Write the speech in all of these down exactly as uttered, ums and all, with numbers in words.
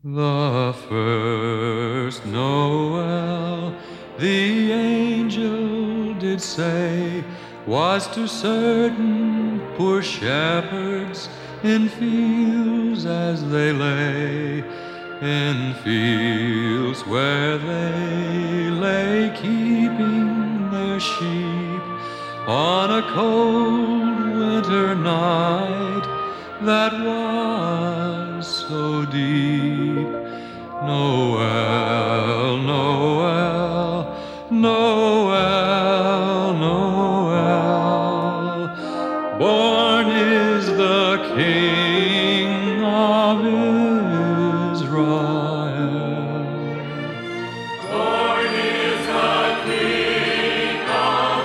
The first Noel, the angel did say, was to certain poor shepherds in fields as they lay, in fields where they lay keeping their sheep on a cold winter night that was so deep. Noel, Noel, Noel, Noel, born is the King of Israel. Born is the King of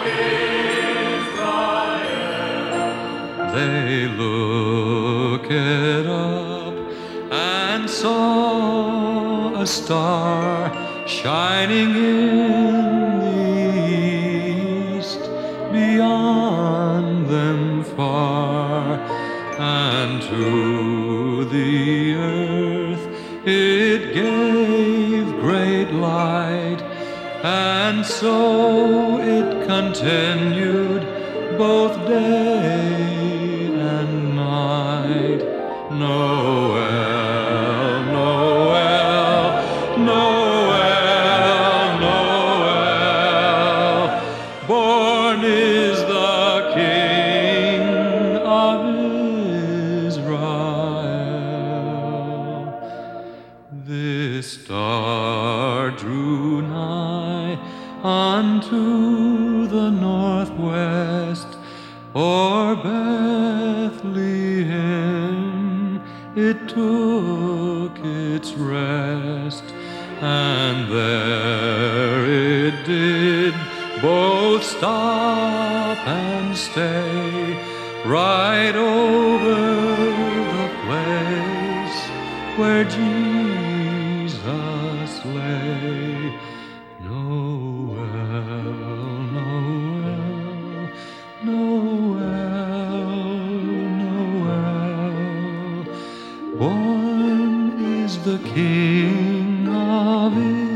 Israel. They looked up and saw a star shining in the east, beyond them far, and to the earth it gave great light, and so it continued both day and night. Noel, Noel, Noel, Noel, born is the King of Israel. This star drew nigh unto the northwest, o'er Bethlehem it took its rest, and there it did both stop and stay, right over the place where Jesus lay. Noel, Noel, Noel, Noel, born is the King of Israel.